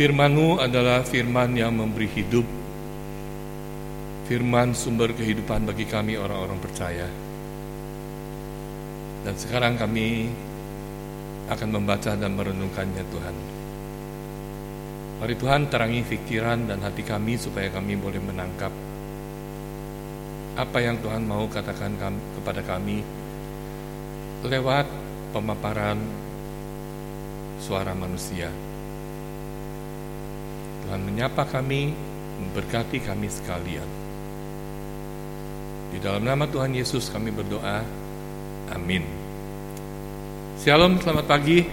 Firman-Mu adalah firman yang memberi hidup, firman sumber kehidupan bagi kami orang-orang percaya. Dan sekarang kami akan membaca dan merenungkannya, Tuhan. Mari Tuhan terangi pikiran dan hati kami supaya kami boleh menangkap apa yang Tuhan mau katakan kepada kami lewat pemaparan suara manusia. Tuhan menyapa kami, memberkati kami sekalian. Di dalam nama Tuhan Yesus kami berdoa, amin. Shalom, selamat pagi.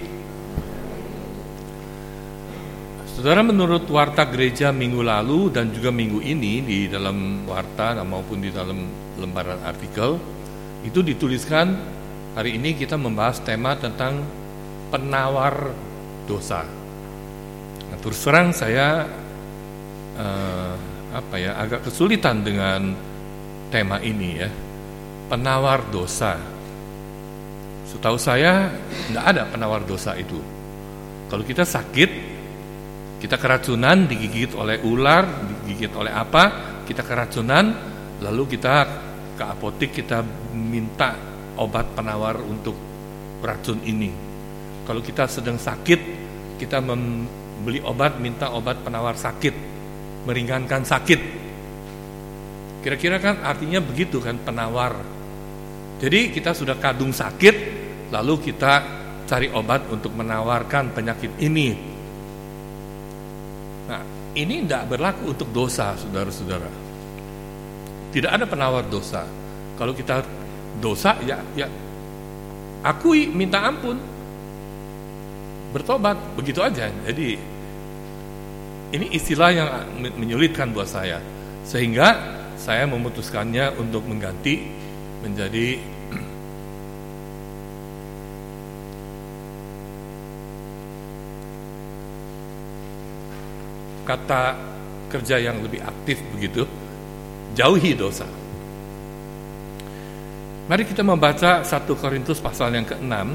Saudara, menurut warta gereja minggu lalu dan juga minggu ini, di dalam warta maupun di dalam lembaran artikel, itu dituliskan hari ini kita membahas tema tentang penawar dosa. Nah, terus terang saya agak kesulitan dengan tema ini ya, penawar dosa. Setahu saya tidak ada penawar dosa itu. Kalau kita sakit, kita keracunan, digigit oleh ular, digigit oleh apa, kita keracunan, lalu kita ke apotek, kita minta obat penawar untuk racun ini. Kalau kita sedang sakit, kita beli obat, minta obat penawar sakit, meringankan sakit. Kira-kira kan artinya begitu kan, penawar. Jadi kita sudah kadung sakit, lalu kita cari obat untuk menawarkan penyakit ini. Nah, ini tidak berlaku untuk dosa, saudara-saudara. Tidak ada penawar dosa. Kalau kita dosa, ya akui, minta ampun, bertobat, begitu aja. Jadi ini istilah yang menyulitkan buat saya, sehingga saya memutuskannya untuk mengganti menjadi kata kerja yang lebih aktif begitu, jauhi dosa. Mari kita membaca 1 Korintus pasal yang ke-6.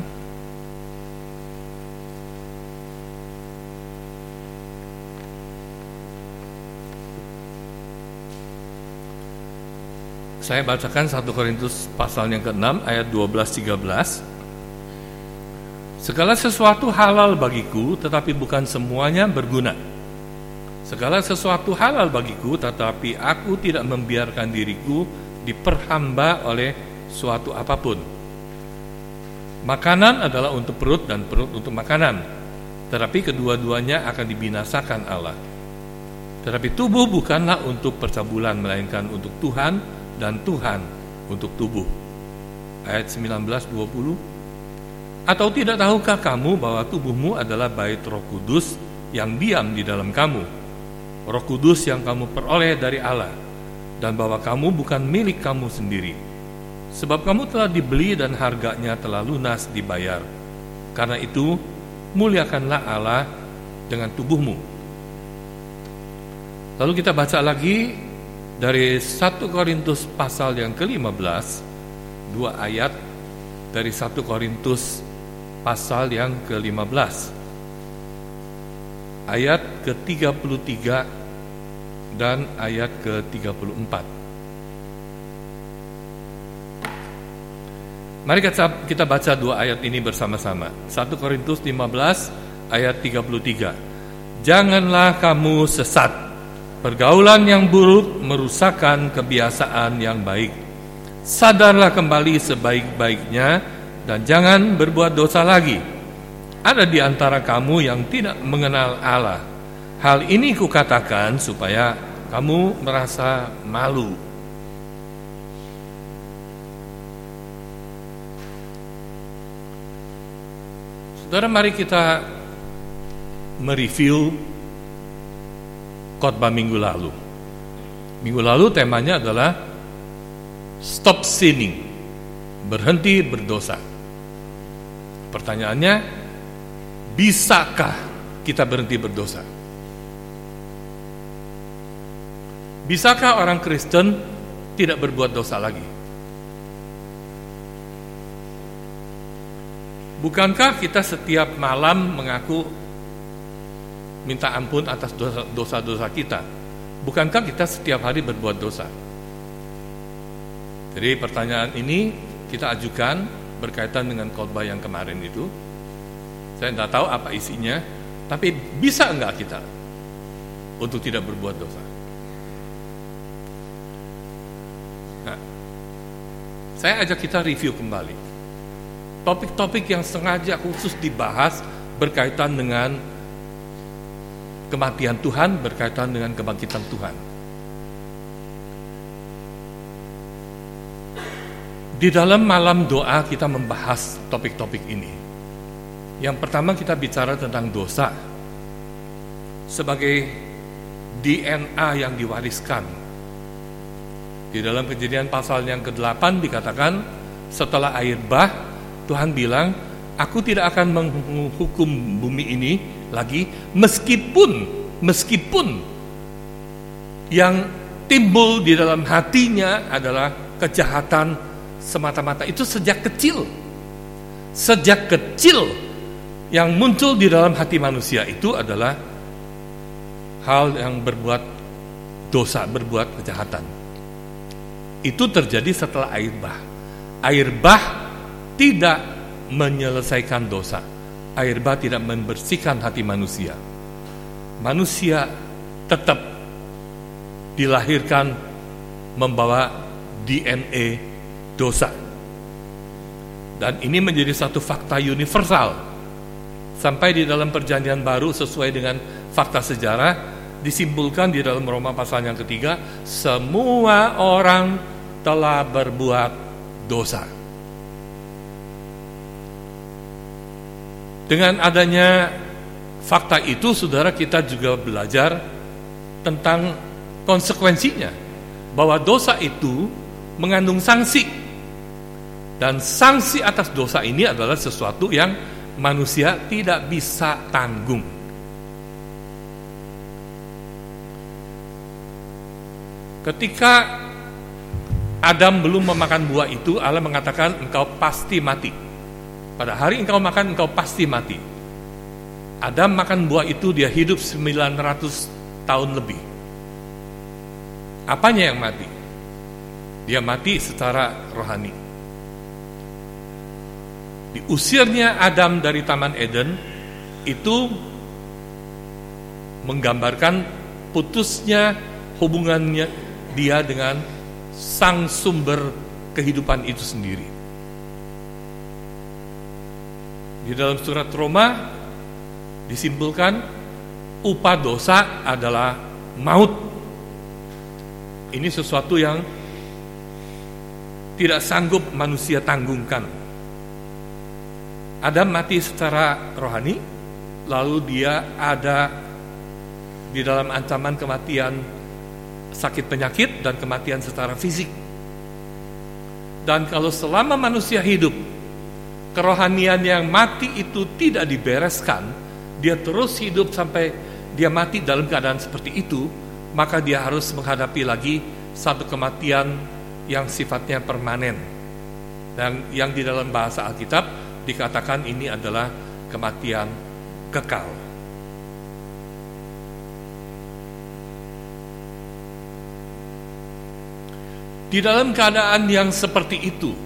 Saya bacakan 1 Korintus pasal yang ke-6 ayat 12-13. Segala sesuatu halal bagiku, tetapi bukan semuanya berguna. Segala sesuatu halal bagiku, tetapi aku tidak membiarkan diriku diperhamba oleh suatu apapun. Makanan adalah untuk perut dan perut untuk makanan, tetapi kedua-duanya akan dibinasakan Allah. Tetapi tubuh bukanlah untuk percabulan, melainkan untuk Tuhan, dan Tuhan untuk tubuh. Ayat 19-20. Atau tidak tahukah kamu bahwa tubuhmu adalah bait Roh Kudus yang diam di dalam kamu, Roh Kudus yang kamu peroleh dari Allah, dan bahwa kamu bukan milik kamu sendiri, sebab kamu telah dibeli dan harganya telah lunas dibayar. Karena itu muliakanlah Allah dengan tubuhmu. Lalu kita baca lagi dari 1 Korintus pasal yang ke-15, 2 ayat dari 1 Korintus pasal yang ke-15, ayat ke-33 dan ayat ke-34. Mari kita baca 2 ayat ini bersama-sama. 1 Korintus 15 ayat 33. Janganlah kamu sesat. Pergaulan yang buruk merusakkan kebiasaan yang baik. Sadarlah kembali sebaik-baiknya dan jangan berbuat dosa lagi. Ada di antara kamu yang tidak mengenal Allah. Hal ini kukatakan supaya kamu merasa malu. Saudara, mari kita mereview khotbah minggu lalu. Minggu lalu temanya adalah stop sinning, berhenti berdosa. Pertanyaannya, bisakah kita berhenti berdosa? Bisakah orang Kristen tidak berbuat dosa lagi? Bukankah kita setiap malam mengaku minta ampun atas dosa-dosa kita. Bukankah kita setiap hari berbuat dosa? Jadi pertanyaan ini kita ajukan berkaitan dengan khotbah yang kemarin itu. Saya tidak tahu apa isinya, tapi bisa enggak kita untuk tidak berbuat dosa? Nah, saya ajak kita review kembali topik-topik yang sengaja khusus dibahas berkaitan dengan kematian Tuhan, berkaitan dengan kebangkitan Tuhan. Di dalam malam doa kita membahas topik-topik ini. Yang pertama kita bicara tentang dosa sebagai DNA yang diwariskan. Di dalam Kejadian pasal yang ke-8 dikatakan setelah air bah, Tuhan bilang, aku tidak akan menghukum bumi ini lagi meskipun yang timbul di dalam hatinya adalah kejahatan semata-mata. Itu sejak kecil yang muncul di dalam hati manusia itu adalah hal yang berbuat dosa, berbuat kejahatan. Itu terjadi setelah air bah. Air bah tidak menyelesaikan dosa. Air bah tidak membersihkan hati manusia. Manusia tetap dilahirkan membawa DNA dosa. Dan ini menjadi satu fakta universal. Sampai di dalam Perjanjian Baru sesuai dengan fakta sejarah disimpulkan di dalam Roma pasal yang ketiga, semua orang telah berbuat dosa. Dengan adanya fakta itu, saudara, kita juga belajar tentang konsekuensinya, bahwa dosa itu mengandung sanksi, dan sanksi atas dosa ini adalah sesuatu yang manusia tidak bisa tanggung. Ketika Adam belum memakan buah itu, Allah mengatakan engkau pasti mati. Pada hari engkau makan, engkau pasti mati. Adam makan buah itu, dia hidup 900 tahun lebih. Apanya yang mati? Dia mati secara rohani. Diusirnya Adam dari Taman Eden itu menggambarkan putusnya hubungannya dia dengan sang sumber kehidupan itu sendiri. Di dalam surat Roma disimpulkan upah dosa adalah maut. Ini sesuatu yang tidak sanggup manusia tanggungkan. Adam mati secara rohani, lalu dia ada di dalam ancaman kematian, sakit penyakit dan kematian secara fisik. Dan kalau selama manusia hidup, kerohanian yang mati itu tidak dibereskan, dia terus hidup sampai dia mati dalam keadaan seperti itu, maka dia harus menghadapi lagi satu kematian yang sifatnya permanen. Dan yang di dalam bahasa Alkitab dikatakan ini adalah kematian kekal. Di dalam keadaan yang seperti itu,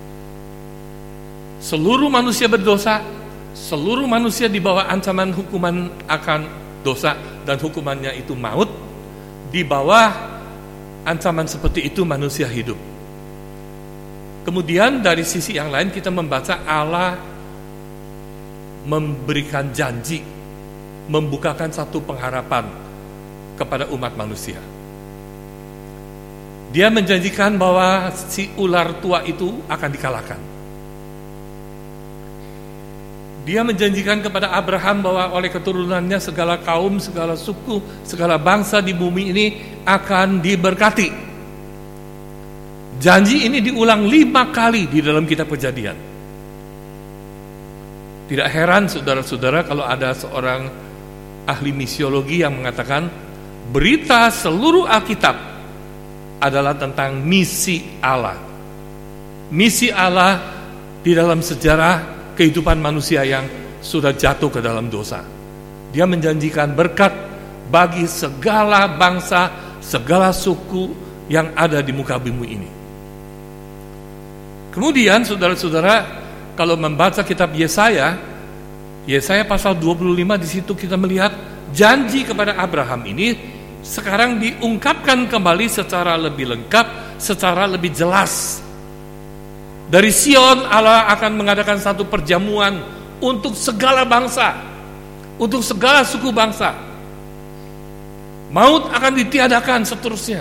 seluruh manusia berdosa, seluruh manusia di bawah ancaman hukuman akan dosa dan hukumannya itu maut. Di bawah ancaman seperti itu manusia hidup. Kemudian dari sisi yang lain kita membaca Allah memberikan janji, membukakan satu pengharapan kepada umat manusia. Dia menjanjikan bahwa si ular tua itu akan dikalahkan. Dia menjanjikan kepada Abraham bahwa oleh keturunannya segala kaum, segala suku, segala bangsa di bumi ini akan diberkati. Janji ini diulang 5 kali di dalam kitab Kejadian. Tidak heran saudara-saudara kalau ada seorang ahli misiologi yang mengatakan berita seluruh Alkitab adalah tentang misi Allah. Misi Allah di dalam sejarah kehidupan manusia yang sudah jatuh ke dalam dosa. Dia menjanjikan berkat bagi segala bangsa, segala suku yang ada di muka bumi ini. Kemudian saudara-saudara, kalau membaca kitab Yesaya pasal 25, di situ kita melihat janji kepada Abraham ini sekarang diungkapkan kembali secara lebih lengkap, secara lebih jelas. Dari Sion Allah akan mengadakan satu perjamuan untuk segala bangsa, untuk segala suku bangsa. Maut akan ditiadakan seterusnya.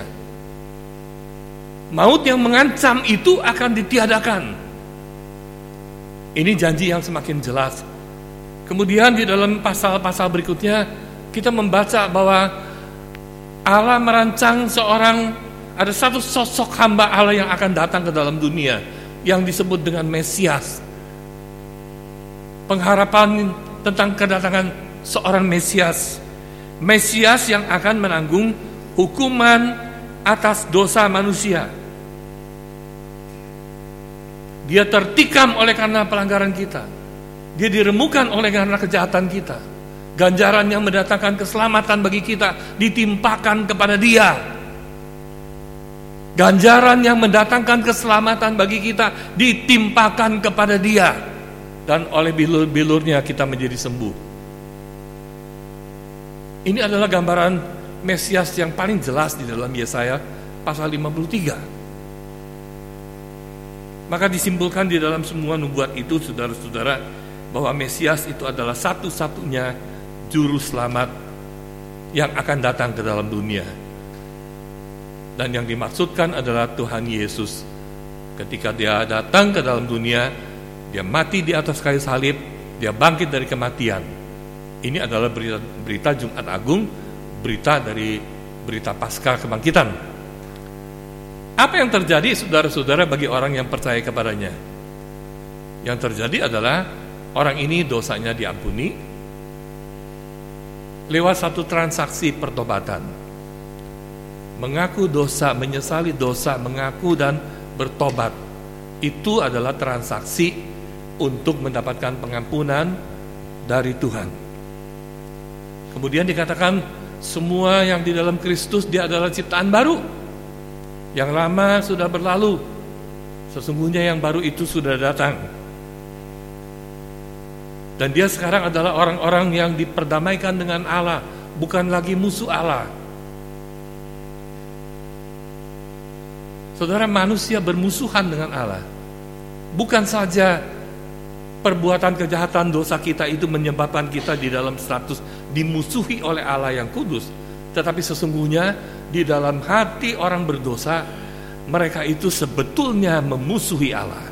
Maut yang mengancam itu akan ditiadakan. Ini janji yang semakin jelas. Kemudian di dalam pasal-pasal berikutnya kita membaca bahwa Allah merancang ada satu sosok hamba Allah yang akan datang ke dalam dunia yang disebut dengan Mesias. Pengharapan tentang kedatangan seorang Mesias yang akan menanggung hukuman atas dosa manusia. Dia tertikam oleh karena pelanggaran kita. Dia diremukkan oleh karena kejahatan kita. Ganjaran yang mendatangkan keselamatan bagi kita ditimpakan kepada Dia. Ganjaran yang mendatangkan keselamatan bagi kita ditimpakan kepada Dia. Dan oleh bilur-bilurnya kita menjadi sembuh. Ini adalah gambaran Mesias yang paling jelas di dalam Yesaya pasal 53. Maka disimpulkan di dalam semua nubuat itu, saudara-saudara, bahwa Mesias itu adalah satu-satunya juru selamat yang akan datang ke dalam dunia. Dan yang dimaksudkan adalah Tuhan Yesus. Ketika Dia datang ke dalam dunia, Dia mati di atas kayu salib, Dia bangkit dari kematian. Ini adalah berita Jumat Agung, berita Paskah kebangkitan. Apa yang terjadi, saudara-saudara, bagi orang yang percaya kepadanya? Yang terjadi adalah orang ini dosanya diampuni lewat satu transaksi pertobatan. Mengaku dosa, menyesali dosa, mengaku dan bertobat. Itu adalah transaksi untuk mendapatkan pengampunan dari Tuhan. Kemudian dikatakan semua yang di dalam Kristus dia adalah ciptaan baru. Yang lama sudah berlalu, sesungguhnya yang baru itu sudah datang. Dan dia sekarang adalah orang-orang yang diperdamaikan dengan Allah, bukan lagi musuh Allah. Saudara, manusia bermusuhan dengan Allah. Bukan saja perbuatan kejahatan dosa kita itu menyebabkan kita di dalam status dimusuhi oleh Allah yang kudus, tetapi sesungguhnya di dalam hati orang berdosa, mereka itu sebetulnya memusuhi Allah.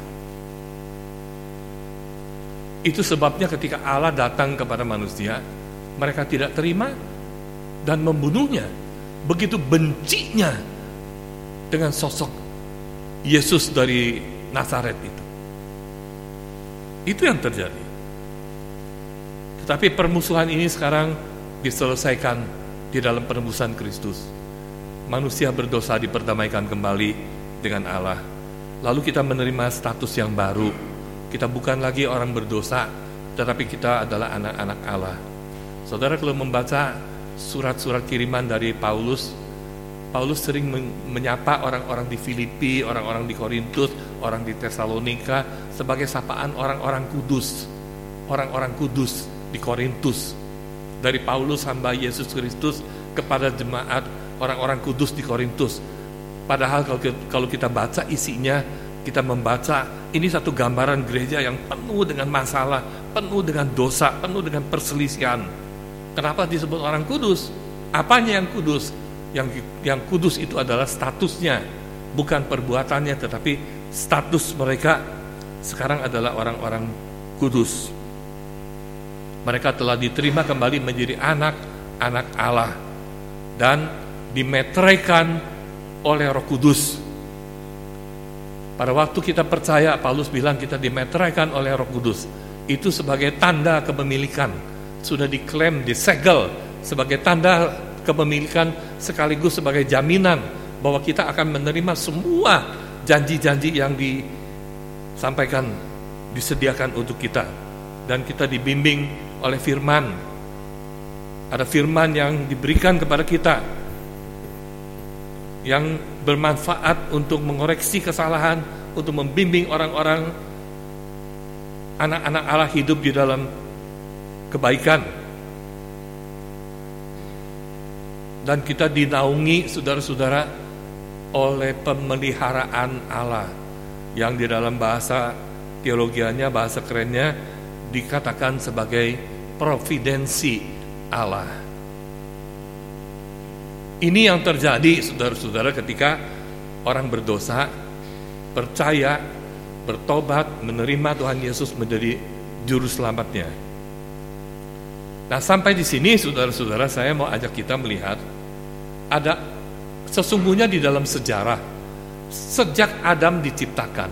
Itu sebabnya ketika Allah datang kepada manusia, mereka tidak terima dan membunuhnya. Begitu bencinya dengan sosok Yesus dari Nazaret itu. Itu yang terjadi. Tetapi permusuhan ini sekarang diselesaikan di dalam penebusan Kristus. Manusia berdosa diperdamaikan kembali dengan Allah. Lalu kita menerima status yang baru. Kita bukan lagi orang berdosa, tetapi kita adalah anak-anak Allah. Saudara, kalau membaca surat-surat kiriman dari Paulus sering menyapa orang-orang di Filipi, orang-orang di Korintus, orang di Tesalonika sebagai sapaan orang-orang kudus. Orang-orang kudus di Korintus. Dari Paulus hamba Yesus Kristus kepada jemaat orang-orang kudus di Korintus. Padahal kalau kita baca isinya, kita membaca ini satu gambaran gereja yang penuh dengan masalah, penuh dengan dosa, penuh dengan perselisihan. Kenapa disebut orang kudus? Apanya yang kudus? Yang kudus itu adalah statusnya, bukan perbuatannya, tetapi status mereka sekarang adalah orang-orang kudus. Mereka telah diterima kembali menjadi anak-anak Allah dan dimeteraikan oleh Roh Kudus. Pada waktu kita percaya, Paulus bilang kita dimeteraikan oleh Roh Kudus. Itu sebagai tanda kepemilikan, sudah diklaim, disegel sebagai tanda kepemilikan, sekaligus sebagai jaminan bahwa kita akan menerima semua janji-janji yang disampaikan, disediakan untuk kita. Dan kita dibimbing oleh firman ada firman yang diberikan kepada kita yang bermanfaat untuk mengoreksi kesalahan, untuk membimbing orang-orang, anak-anak Allah hidup di dalam kebaikan. Dan kita dinaungi, saudara-saudara, oleh pemeliharaan Allah, yang di dalam bahasa teologianya, bahasa kerennya dikatakan sebagai providensi Allah. Ini yang terjadi, saudara-saudara, ketika orang berdosa, percaya, bertobat, menerima Tuhan Yesus menjadi juru selamatnya. Nah, sampai di sini, saudara-saudara, saya mau ajak kita melihat ada sesungguhnya di dalam sejarah, sejak Adam diciptakan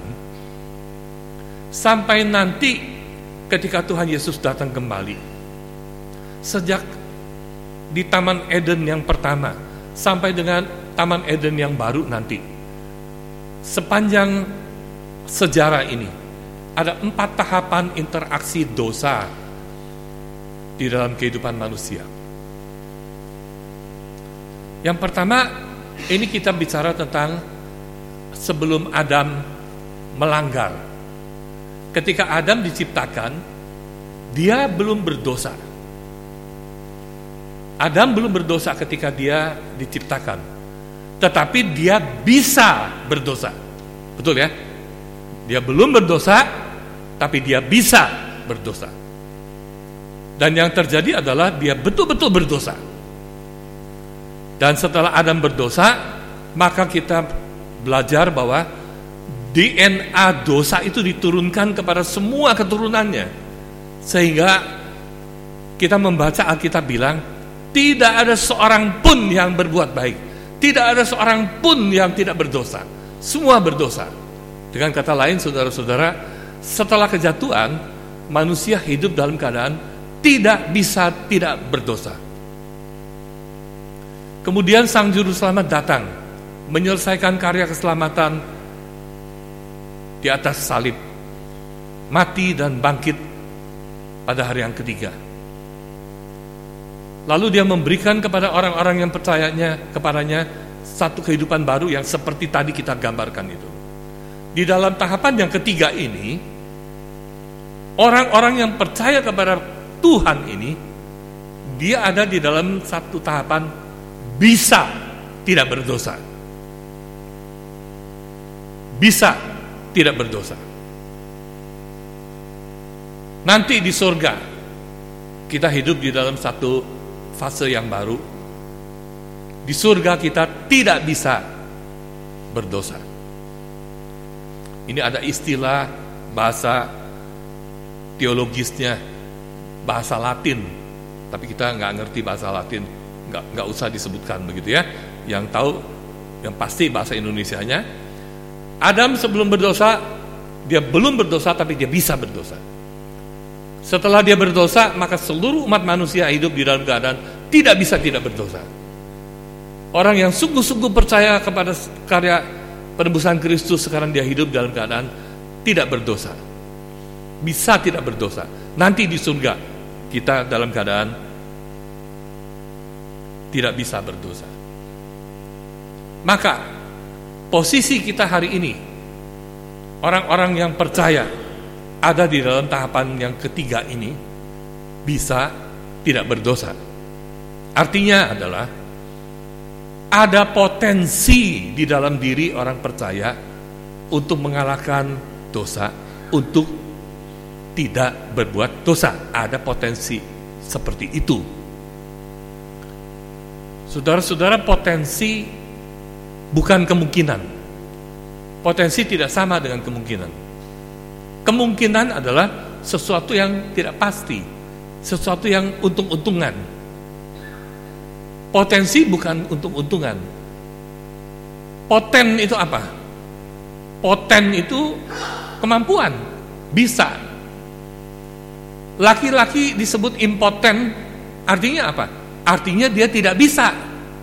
sampai nanti ketika Tuhan Yesus datang kembali, sejak di Taman Eden yang pertama sampai dengan Taman Eden yang baru nanti, sepanjang sejarah ini ada 4 tahapan interaksi dosa di dalam kehidupan manusia. Yang pertama, ini kita bicara tentang sebelum Adam melanggar. Ketika Adam diciptakan, dia belum berdosa. Adam belum berdosa ketika dia diciptakan, tetapi dia bisa berdosa. Betul ya? Dia belum berdosa, tapi dia bisa berdosa. Dan yang terjadi adalah dia betul-betul berdosa. Dan setelah Adam berdosa, maka kita belajar bahwa DNA dosa itu diturunkan kepada semua keturunannya. Sehingga kita membaca Alkitab bilang, tidak ada seorang pun yang berbuat baik, tidak ada seorang pun yang tidak berdosa. Semua berdosa. Dengan kata lain, saudara-saudara, setelah kejatuhan, manusia hidup dalam keadaan tidak bisa tidak berdosa. Kemudian Sang Juru Selamat datang, menyelesaikan karya keselamatan di atas salib, mati dan bangkit pada hari yang ketiga. Lalu dia memberikan kepada orang-orang yang percayanya kepadanya satu kehidupan baru yang seperti tadi kita gambarkan itu. Di dalam tahapan yang ketiga ini, orang-orang yang percaya kepada Tuhan ini, dia ada di dalam satu tahapan bisa tidak berdosa. Bisa tidak berdosa. Nanti di surga kita hidup di dalam satu fase yang baru. Di surga kita tidak bisa berdosa. Ini ada istilah bahasa teologisnya, bahasa Latin, tapi kita nggak ngerti bahasa Latin, nggak usah disebutkan begitu ya. Yang tahu, yang pasti bahasa Indonesianya, Adam sebelum berdosa, dia belum berdosa tapi dia bisa berdosa. Setelah dia berdosa, maka seluruh umat manusia hidup di dalam keadaan tidak bisa tidak berdosa. Orang yang sungguh-sungguh percaya kepada karya penebusan Kristus, sekarang dia hidup dalam keadaan tidak berdosa. Bisa tidak berdosa. Nanti di surga kita dalam keadaan tidak bisa berdosa. Maka posisi kita hari ini, orang-orang yang percaya ada di dalam tahapan yang ketiga ini, bisa tidak berdosa. Artinya adalah ada potensi di dalam diri orang percaya untuk mengalahkan dosa, untuk tidak berbuat dosa. Ada potensi seperti itu. Saudara-saudara, potensi bukan kemungkinan. Potensi tidak sama dengan kemungkinan. Kemungkinan adalah sesuatu yang tidak pasti, sesuatu yang untung-untungan. Potensi bukan untung-untungan. Poten itu apa? Poten itu kemampuan, bisa. Laki-laki disebut impoten, artinya apa? Artinya dia tidak bisa.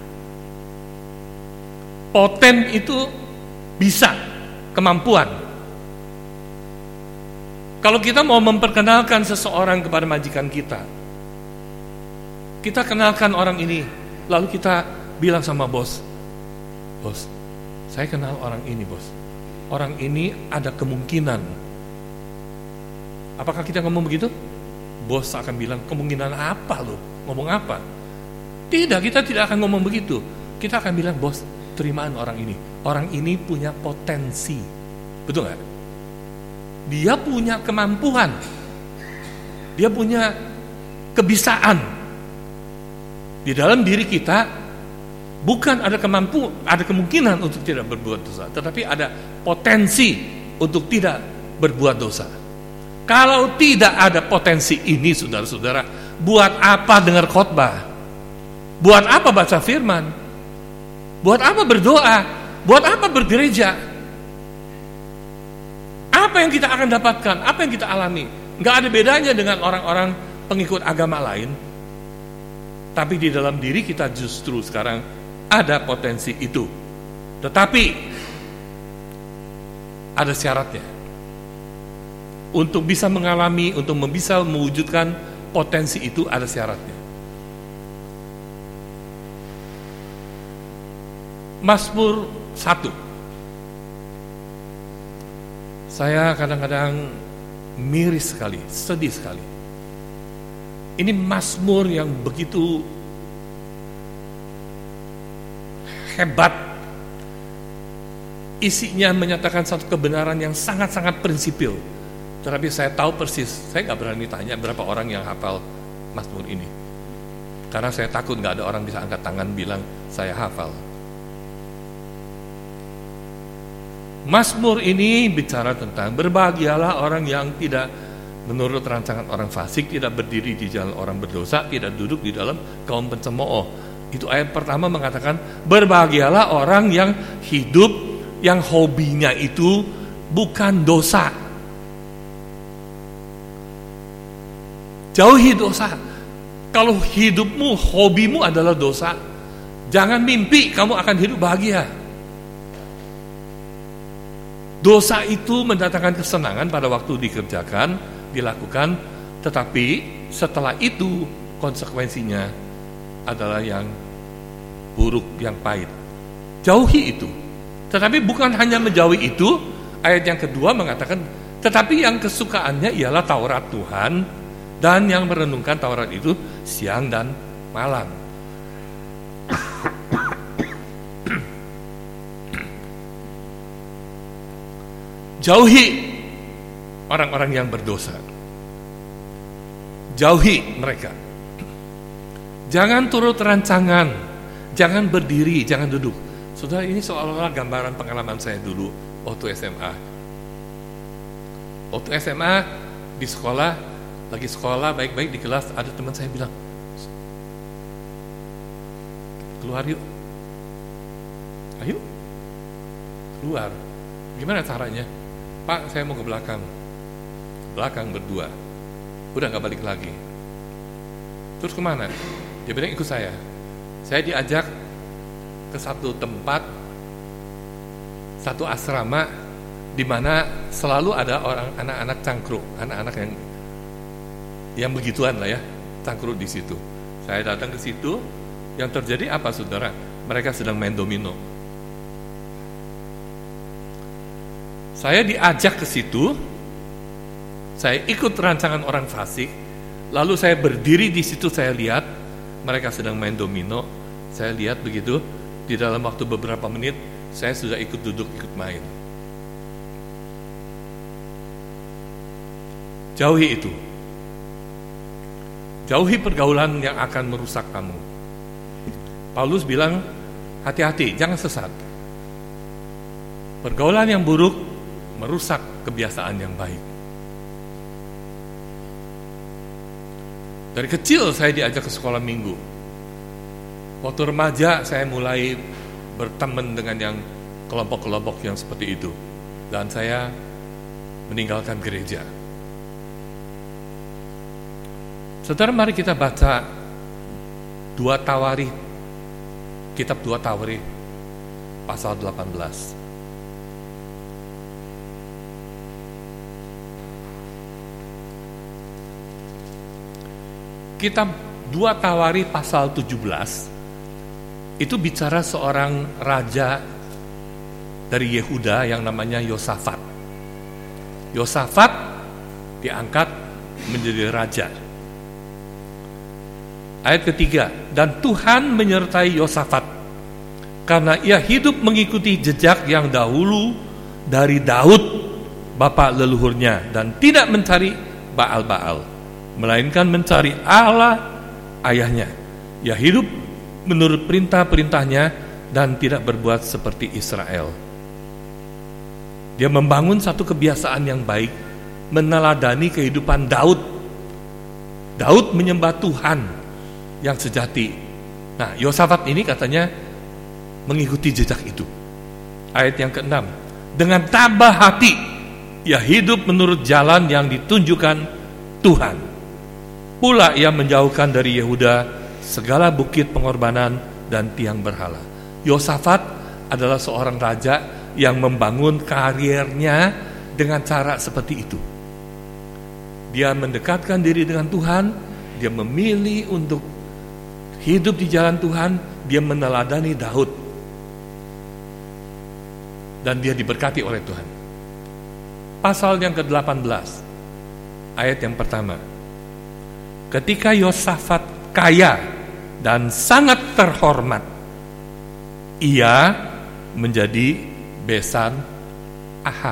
Poten itu bisa, kemampuan. Kalau kita mau memperkenalkan seseorang kepada majikan kita, Kita kenalkan orang ini, lalu kita bilang sama bos, "Bos, saya kenal orang ini, bos. Orang ini ada kemungkinan." Apakah kita ngomong begitu? Bos akan bilang, "Kemungkinan apa lo? Ngomong apa?" Tidak, kita tidak akan ngomong begitu. Kita akan bilang, "Bos, terimaan orang ini. Orang ini punya potensi." Betul nggak? Dia punya kemampuan. Dia punya kebisaan. Di dalam diri kita bukan ada kemungkinan untuk tidak berbuat dosa, tetapi ada potensi untuk tidak berbuat dosa. Kalau tidak ada potensi ini, saudara-saudara, buat apa dengar khotbah? Buat apa baca firman? Buat apa berdoa? Buat apa bergereja? Apa yang kita akan dapatkan? Apa yang kita alami? Nggak ada bedanya dengan orang-orang pengikut agama lain. Tapi di dalam diri kita justru sekarang ada potensi itu. Tetapi ada syaratnya. Untuk bisa mengalami, untuk bisa mewujudkan potensi itu ada syaratnya. Mazmur 1. Saya kadang-kadang miris sekali, sedih sekali. Ini mazmur yang begitu hebat. Isinya menyatakan satu kebenaran yang sangat-sangat prinsipil. Tetapi saya tahu persis, saya gak berani tanya berapa orang yang hafal mazmur ini. Karena saya takut gak ada orang bisa angkat tangan bilang saya hafal. Mazmur ini bicara tentang berbahagialah orang yang tidak menurut rancangan orang fasik, tidak berdiri di jalan orang berdosa, tidak duduk di dalam kaum pencemooh. Itu ayat pertama mengatakan berbahagialah orang yang hidup, yang hobinya itu bukan dosa. Jauhi dosa. Kalau hidupmu, hobimu adalah dosa, jangan mimpi kamu akan hidup bahagia. Dosa itu mendatangkan kesenangan pada waktu dikerjakan, dilakukan, tetapi setelah itu konsekuensinya adalah yang buruk, yang pahit. Jauhi itu. Tetapi bukan hanya menjauhi itu, ayat yang kedua mengatakan, tetapi yang kesukaannya ialah Taurat Tuhan, dan yang merenungkan Taurat itu siang dan malam. Jauhi orang-orang yang berdosa. Jauhi mereka. Jangan turut rancangan, jangan berdiri, jangan duduk. Saudara, ini seolah-olah gambaran pengalaman saya dulu waktu SMA. Waktu SMA di sekolah, lagi sekolah baik-baik di kelas, ada teman saya bilang, "Keluar yuk." Ayo, keluar. Gimana caranya? "Pak, saya mau ke belakang." Belakang berdua. Udah gak balik lagi. Terus kemana? Dia bilang ikut saya. Saya diajak ke satu tempat, satu asrama, di mana selalu ada orang anak-anak cangkruk, anak-anak yang begituan lah ya, cangkruk di situ. Saya datang ke situ, yang terjadi apa saudara? Mereka sedang main domino. Saya diajak ke situ, saya ikut rancangan orang fasik, lalu saya berdiri di situ, saya lihat mereka sedang main domino, saya lihat begitu, di dalam waktu beberapa menit, saya sudah ikut duduk, ikut main. Jauhi itu. Jauhi pergaulan yang akan merusak kamu. Paulus bilang, hati-hati, jangan sesat. Pergaulan yang buruk merusak kebiasaan yang baik. Dari kecil saya diajak ke sekolah minggu. Waktu remaja saya mulai berteman dengan yang kelompok-kelompok yang seperti itu. Dan saya meninggalkan gereja. Saudara, mari kita baca 2 Tawarikh, kitab 2 Tawarikh pasal 18. Kitab 2 Tawari pasal 17 itu bicara seorang raja dari Yehuda yang namanya Yosafat. Yosafat diangkat menjadi raja. Ayat ketiga, dan Tuhan menyertai Yosafat karena ia hidup mengikuti jejak yang dahulu dari Daud bapa leluhurnya, dan tidak mencari Baal-Baal, melainkan mencari Allah ayahnya. Ia hidup menurut perintah-perintahnya dan tidak berbuat seperti Israel. Dia membangun satu kebiasaan yang baik, meneladani kehidupan Daud. Daud menyembah Tuhan yang sejati. Nah, Yosafat ini katanya mengikuti jejak itu. Ayat yang ke-6, dengan tabah hati ia hidup menurut jalan yang ditunjukkan Tuhan. Pula ia menjauhkan dari Yehuda segala bukit pengorbanan dan tiang berhala. Yosafat adalah seorang raja yang membangun karirnya dengan cara seperti itu. Dia mendekatkan diri dengan Tuhan, dia memilih untuk hidup di jalan Tuhan, dia meneladani Daud, dan dia diberkati oleh Tuhan. Pasal yang ke-18 ayat yang pertama, ketika Yosafat kaya dan sangat terhormat, ia menjadi besan Ahab.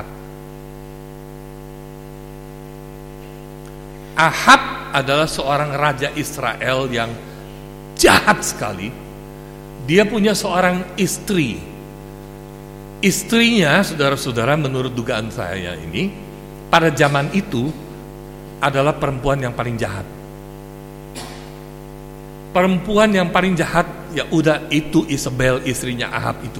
Ahab adalah seorang raja Israel yang jahat sekali. Dia punya seorang istri. Istrinya, saudara-saudara, menurut dugaan saya ini, pada zaman itu adalah perempuan yang paling jahat. Perempuan yang paling jahat, ya udah, itu Isabel, istrinya Ahab itu.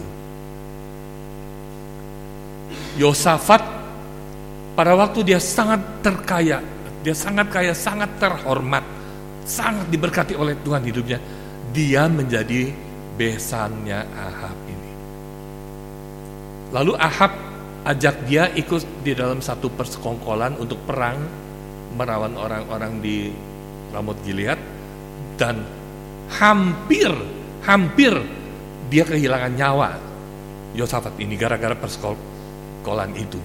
Yosafat pada waktu dia sangat terkaya, dia sangat kaya, sangat terhormat, sangat diberkati oleh Tuhan hidupnya, dia menjadi besannya Ahab ini. Lalu Ahab ajak dia ikut di dalam satu persekongkolan untuk perang melawan orang-orang di Ramot Gilead, dan hampir dia kehilangan nyawa, Yosafat ini, gara-gara persekongkolan itu.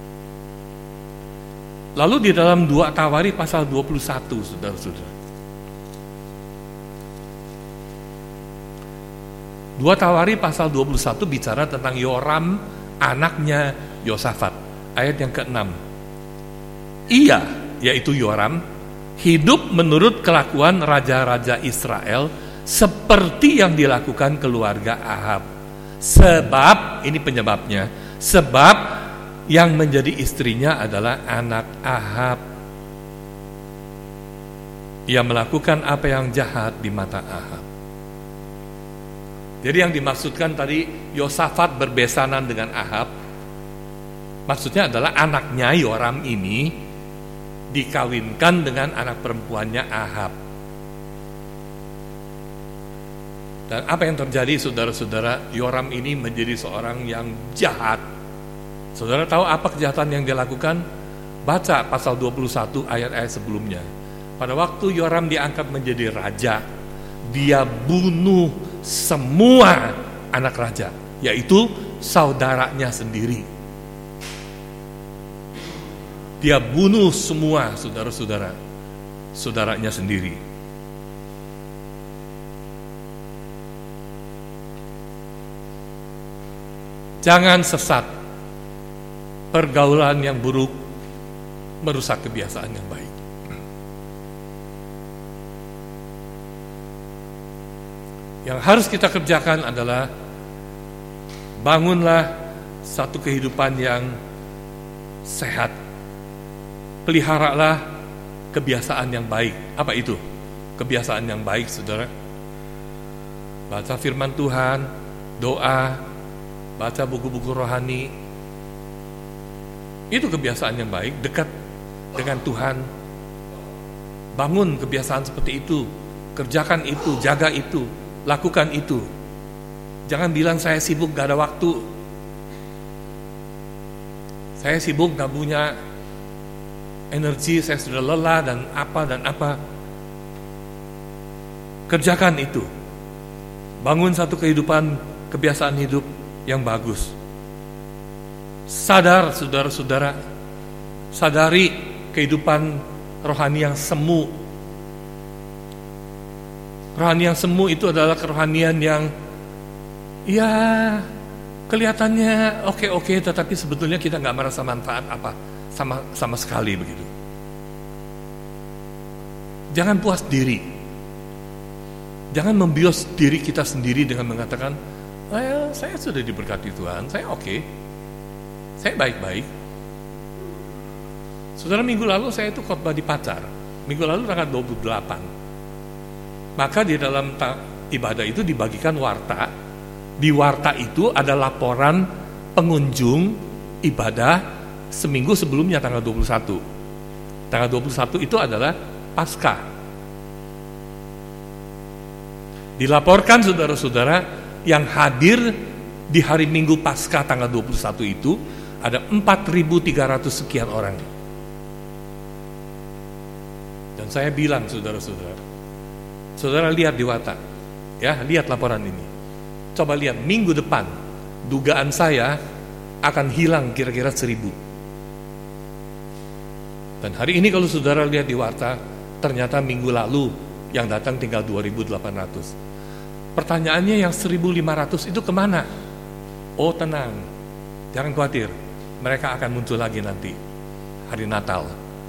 Lalu di dalam 2 Tawari pasal 21, saudara-saudara, 2 Tawari pasal 21 bicara tentang Yoram, anaknya Yosafat. Ayat yang ke-6, ia, yaitu Yoram, hidup menurut kelakuan raja-raja Israel seperti yang dilakukan keluarga Ahab. Sebab, ini penyebabnya, sebab yang menjadi istrinya adalah anak Ahab. Ia melakukan apa yang jahat di mata Ahab. Jadi yang dimaksudkan tadi Yosafat berbesanan dengan Ahab, maksudnya adalah anaknya Yoram ini dikawinkan dengan anak perempuannya Ahab. Dan apa yang terjadi, saudara-saudara? Yoram ini menjadi seorang yang jahat. Saudara tahu apa kejahatan yang dia lakukan? Baca pasal 21 ayat-ayat sebelumnya. Pada waktu Yoram diangkat menjadi raja, dia bunuh semua anak raja, yaitu saudaranya sendiri. Dia bunuh semua saudara-saudara, saudaranya sendiri. Jangan sesat. Pergaulan yang buruk merusak kebiasaan yang baik. Yang harus kita kerjakan adalah bangunlah satu kehidupan yang sehat. Peliharalah kebiasaan yang baik. Apa itu? Kebiasaan yang baik, saudara. Baca firman Tuhan, doa, baca buku-buku rohani. Itu kebiasaan yang baik, dekat dengan Tuhan. Bangun kebiasaan seperti itu. Kerjakan itu, jaga itu, lakukan itu. Jangan bilang saya sibuk, gak ada waktu. Saya sibuk, gak punya energi, saya sudah lelah dan apa. Kerjakan itu. Bangun satu kehidupan, kebiasaan hidup yang bagus. Sadar, saudara-saudara, sadari kehidupan rohani yang semu. Rohani yang semu itu adalah kerohanian yang ya kelihatannya oke, tetapi sebetulnya kita nggak merasa manfaat apa sama sekali begitu. Jangan puas diri. Jangan membius diri kita sendiri dengan mengatakan, saya sudah diberkati Tuhan, saya oke, saya baik-baik. Saudara, minggu lalu saya itu khotbah di Pacar. Minggu lalu tanggal 28. Maka di dalam ibadah itu dibagikan warta. Di warta itu ada laporan pengunjung ibadah seminggu sebelumnya tanggal 21. Tanggal 21 itu adalah Paskah. Dilaporkan saudara-saudara yang hadir di hari Minggu Paskah tanggal 21 itu ada 4.300 sekian orang. Dan saya bilang saudara-saudara, saudara lihat di warta, ya, lihat laporan ini. Coba lihat minggu depan, dugaan saya akan hilang kira-kira 1.000. Dan hari ini kalau saudara lihat di warta, ternyata minggu lalu yang datang tinggal 2.800. Pertanyaannya yang 1.500 itu kemana? Oh tenang, jangan khawatir, mereka akan muncul lagi nanti hari Natal.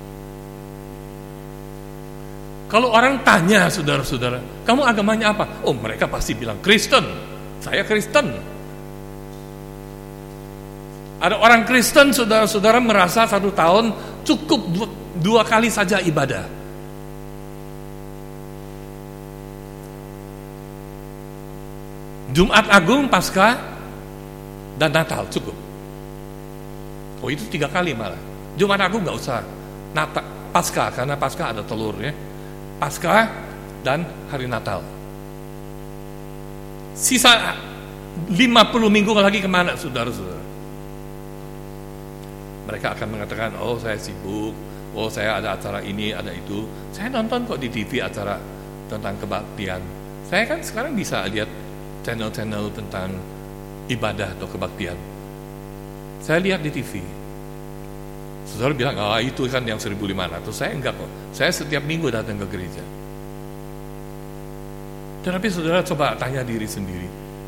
Kalau orang tanya saudara-saudara, kamu agamanya apa? Oh mereka pasti bilang Kristen, saya Kristen. Ada orang Kristen saudara-saudara merasa 1 tahun cukup dua kali saja ibadah. Jumat Agung, Paskah, dan Natal cukup. Oh itu 3 kali malah. Jumat Agung nggak usah. Paskah, karena Paskah ada telurnya. Paskah dan hari Natal. Sisa 50 minggu lagi kemana saudara-saudara? Mereka akan mengatakan, oh saya sibuk, oh saya ada acara ini, ada itu. Saya nonton kok di TV acara tentang kebaktian. Saya kan sekarang bisa lihat channel-channel tentang ibadah atau kebaktian. Saya lihat di TV. Saudara bilang, itu kan yang 1.500. Saya enggak kok. Saya setiap minggu datang ke gereja. Tetapi saudara coba tanya diri sendiri.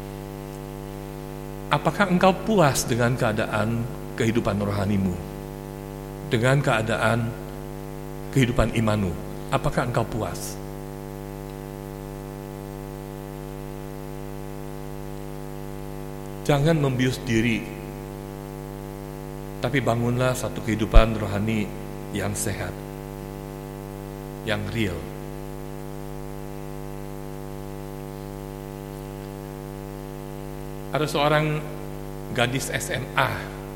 Apakah engkau puas dengan keadaan kehidupan rohanimu? Dengan keadaan kehidupan imanmu? Apakah engkau puas? Jangan membius diri, tapi bangunlah satu kehidupan rohani yang sehat, yang real. Ada seorang gadis SMA.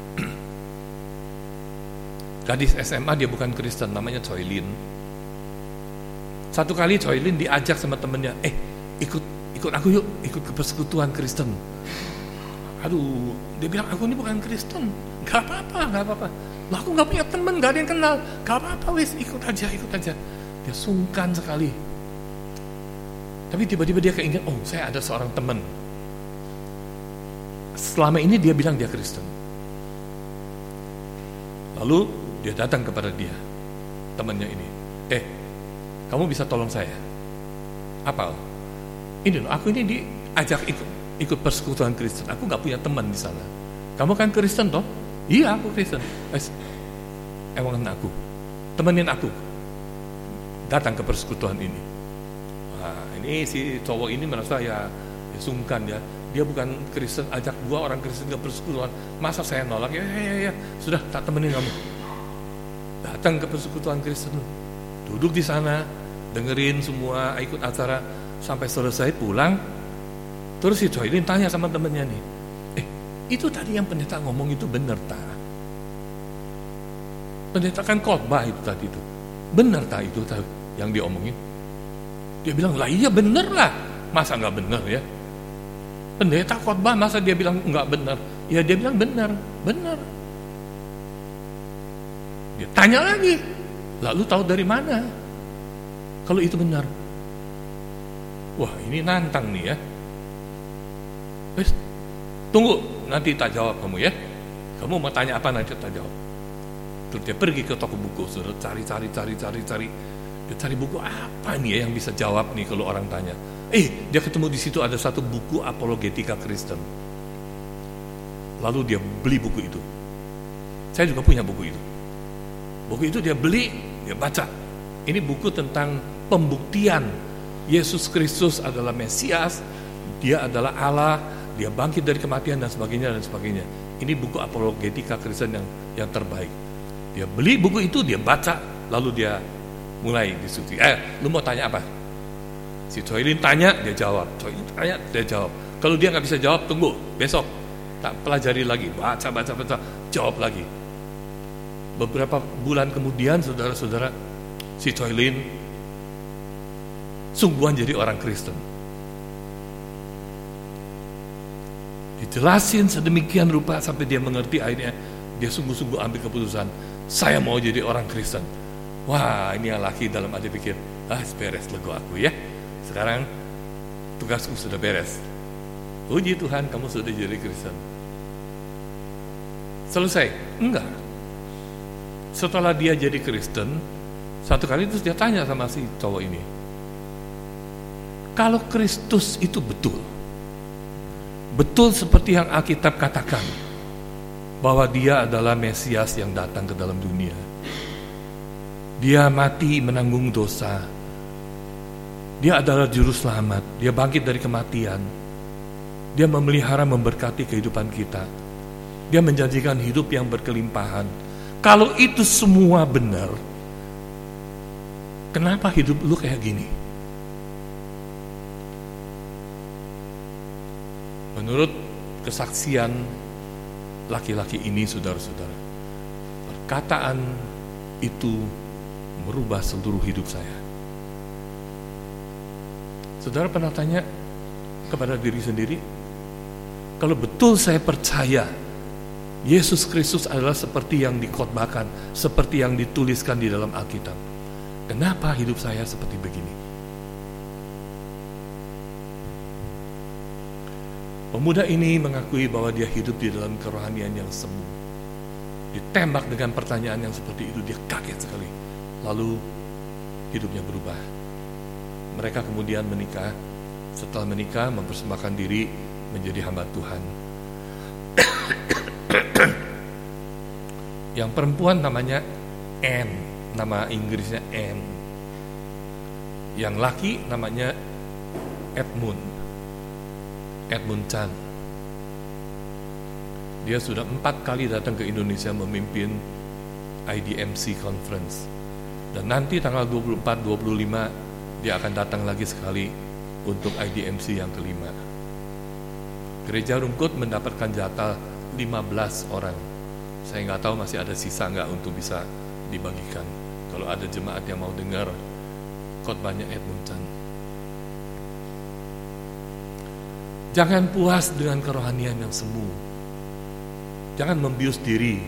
Gadis SMA, dia bukan Kristen, namanya Choi Lin. Satu kali Choi Lin diajak sama temennya, ikut aku yuk, ikut ke persekutuan Kristen. Aduh, dia bilang, aku ini bukan Kristen. Gak apa-apa. Lah aku gak punya teman, gak ada yang kenal. Gak apa-apa wis, ikut aja. Dia sungkan sekali. Tapi tiba-tiba dia keinget, oh saya ada seorang teman. Selama ini dia bilang dia Kristen. Lalu dia datang kepada dia, temannya ini. Kamu bisa tolong saya? Apa? Ini loh, aku ini diajak ikut persekutuan Kristen. Aku gak punya teman di sana. Kamu kan Kristen toh? Iya aku Kristen. Ewangan aku, temenin aku datang ke persekutuan ini. Nah, ini si cowok ini merasa ya sungkan ya. Dia bukan Kristen, ajak 2 orang Kristen ke persekutuan. Masa saya nolak? Ya, sudah tak temenin kamu. Datang ke persekutuan Kristen, duduk di sana, dengerin semua, ikut acara sampai selesai pulang. Terus si Choi Lin tanya sama temennya nih, itu tadi yang pendeta ngomong itu benar tak? Pendeta kan khotbah itu tadi itu, benar tak itu yang dia omongin? Dia bilang, lah iya benar lah, masa nggak benar ya? Pendeta khotbah masa dia bilang nggak benar? Ya dia bilang benar. Dia tanya lagi, lalu tahu dari mana kalau itu benar? Wah, ini nantang nih ya. Tunggu, nanti tak jawab kamu ya. Kamu mau tanya apa nanti tak jawab. Terus dia pergi ke toko buku, sudah cari. Dia cari buku apa nih ya yang bisa jawab nih kalau orang tanya. Dia ketemu di situ ada satu buku apologetika Kristen. Lalu dia beli buku itu. Saya juga punya buku itu. Buku itu dia beli, dia baca. Ini buku tentang pembuktian Yesus Kristus adalah Mesias, dia adalah Allah, dia bangkit dari kematian dan sebagainya. Ini buku apologetika Kristen yang terbaik. Dia beli buku itu, dia baca, lalu dia mulai diskusi. Lu mau tanya apa? Si Coilin tanya, dia jawab. Coilin tanya, dia jawab. Kalau dia nggak bisa jawab, tunggu besok. Tak pelajari lagi, baca, jawab lagi. Beberapa bulan kemudian, saudara-saudara, si Coilin sungguhan jadi orang Kristen. Dijelasin sedemikian rupa sampai dia mengerti, akhirnya dia sungguh-sungguh ambil keputusan, saya mau jadi orang Kristen. Wah, ini yang laki dalam hati pikir, beres lego aku ya. Sekarang tugasku sudah beres. Puji Tuhan, kamu sudah jadi Kristen. Selesai? Enggak. Setelah dia jadi Kristen, satu kali terus dia tanya sama si cowok ini, kalau Kristus itu betul seperti yang Alkitab katakan, bahwa dia adalah Mesias yang datang ke dalam dunia, dia mati menanggung dosa, dia adalah juru selamat, dia bangkit dari kematian, dia memelihara memberkati kehidupan kita, dia menjanjikan hidup yang berkelimpahan. Kalau itu semua benar, kenapa hidup lu kayak gini? Menurut kesaksian laki-laki ini, saudara-saudara, perkataan itu merubah seluruh hidup saya. Saudara pernah tanya kepada diri sendiri, kalau betul saya percaya Yesus Kristus adalah seperti yang dikhotbahkan, seperti yang dituliskan di dalam Alkitab, kenapa hidup saya seperti begini? Pemuda ini mengakui bahwa dia hidup di dalam kerohanian yang semu. Ditembak dengan pertanyaan yang seperti itu, dia kaget sekali. Lalu hidupnya berubah. Mereka kemudian menikah. Setelah menikah, mempersembahkan diri menjadi hamba Tuhan. Yang perempuan namanya Anne, nama Inggrisnya Anne. Yang laki namanya Edmund Chan. Dia sudah 4 kali datang ke Indonesia memimpin IDMC Conference. Dan nanti tanggal 24-25 dia akan datang lagi sekali untuk IDMC yang kelima. Gereja Rungkut mendapatkan jatah 15 orang. Saya nggak tahu masih ada sisa nggak untuk bisa dibagikan. Kalau ada jemaat yang mau dengar khotbahnya Edmund Chan. Jangan puas dengan kerohanian yang semu. Jangan membius diri.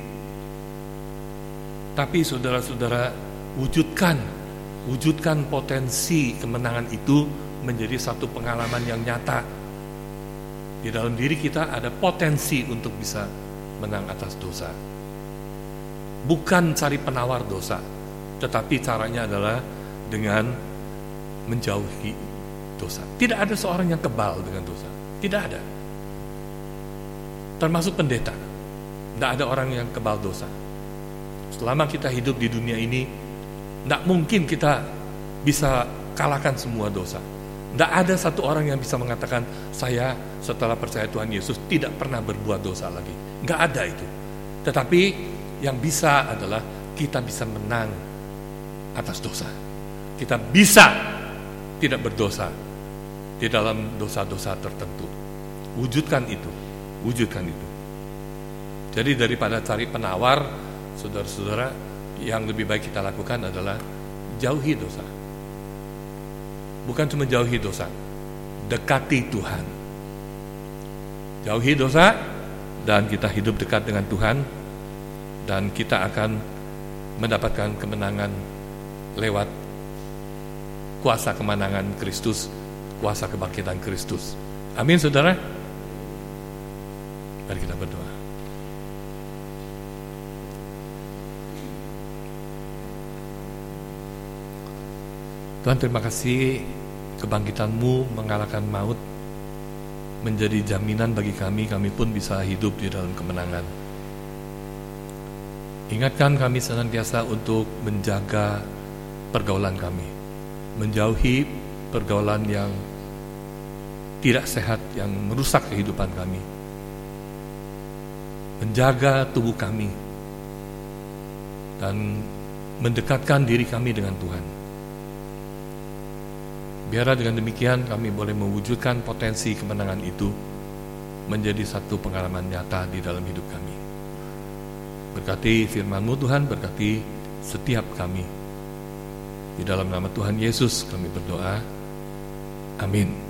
Tapi saudara-saudara, wujudkan potensi kemenangan itu menjadi satu pengalaman yang nyata. Di dalam diri kita ada potensi untuk bisa menang atas dosa. Bukan cari penawar dosa, tetapi caranya adalah dengan menjauhi dosa. Tidak ada seorang yang kebal dengan dosa. Tidak ada. Termasuk pendeta. Tidak ada orang yang kebal dosa. Selama kita hidup di dunia ini, tidak mungkin kita bisa kalahkan semua dosa. Tidak ada satu orang yang bisa mengatakan, saya setelah percaya Tuhan Yesus tidak pernah berbuat dosa lagi. Tidak ada itu. Tetapi yang bisa adalah kita bisa menang atas dosa. Kita bisa tidak berdosa di dalam dosa-dosa tertentu. Wujudkan itu. Jadi daripada cari penawar, saudara-saudara, yang lebih baik kita lakukan adalah jauhi dosa. Bukan cuma jauhi dosa, dekati Tuhan. Jauhi dosa dan kita hidup dekat dengan Tuhan, dan kita akan mendapatkan kemenangan lewat kuasa kemenangan Kristus kuasa kebangkitan Kristus. Amin, saudara. Mari kita berdoa. Tuhan, terima kasih kebangkitan-Mu mengalahkan maut, menjadi jaminan bagi kami pun bisa hidup di dalam kemenangan. Ingatkan kami senantiasa untuk menjaga pergaulan kami, menjauhi pergaulan yang tidak sehat, yang merusak kehidupan kami, menjaga tubuh kami, dan mendekatkan diri kami dengan Tuhan. Biarlah dengan demikian kami boleh mewujudkan potensi kemenangan itu menjadi satu pengalaman nyata di dalam hidup kami. Berkati firman-Mu Tuhan, berkati setiap kami. Di dalam nama Tuhan Yesus kami berdoa. Amin.